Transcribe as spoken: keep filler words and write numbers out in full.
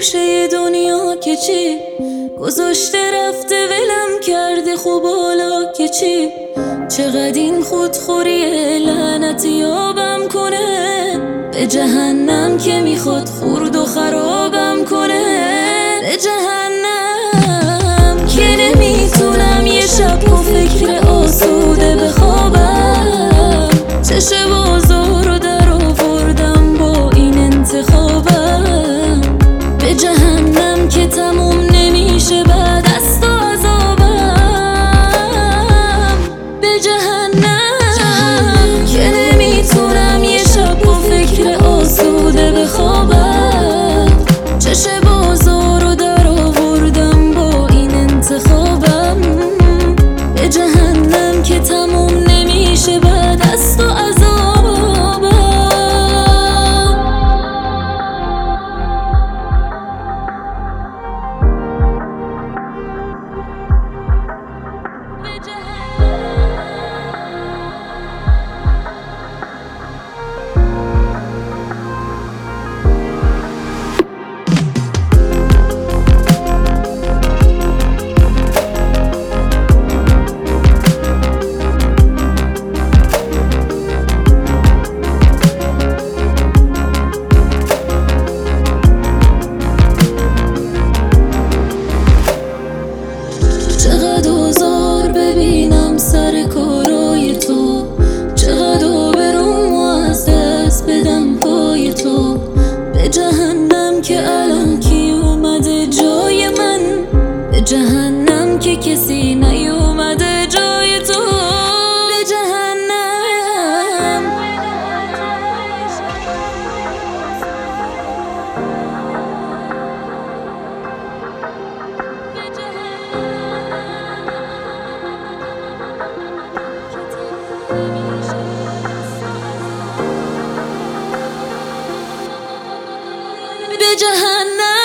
گوشه دنیا که چی گذاشته رفته ولم کرده، خب حالا که چی؟ چقدر این خودخوریه لعنتی یابم کنه، به جهنم که میخواد خورد و خرابم کنه، به جهنم که نمیتونم یه شب با فکر آسوده بخوابم. چش بازار رو در آوردم با این انتخابم، به جهنم که تموم نمیشه بعد از تو عذابم، به جهنم که نمیتونم یه شب با فکر آسوده بخوابم. چش بازار رو در آوردم با این انتخابم، به جهنم که تموم نمیشه بعد از تو عذابم. چقدر آزار ببینم سر کارای تو، چقدر آبروم از دست بدم پای تو، به جهنم که الان کی اومده جای من، به جهنم که کسی نیومده جای تو، به جهنم. به جهنم.